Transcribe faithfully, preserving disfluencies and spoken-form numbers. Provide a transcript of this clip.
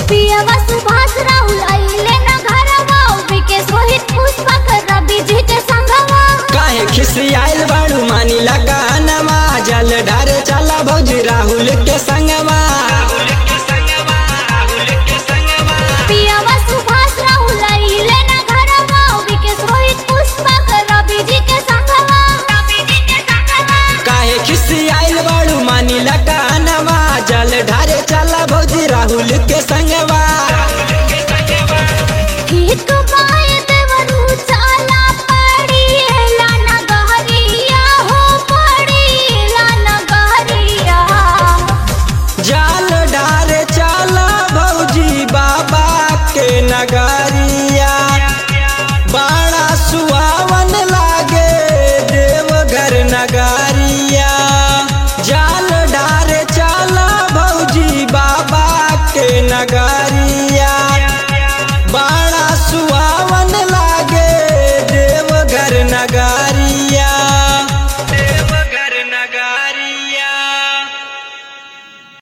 पियवा सुभाष राहुल आइले न घरवा विकेश रोहित पुष्पक रवि जी के संगवा काहे खिसियाइल बाड़ू मानी लगा नमा जल ढारे चला भौजी राहुल के संगवा पियवा सुभाष राहुल आइले न घरवा विकेश रोहित पुष्पक रवि जी के संगवा रवि जी के संगवा काहे खिसियाइल बाड़ू मानी लगा नमा जल ढारे चला भौजी राहुल के संगवा।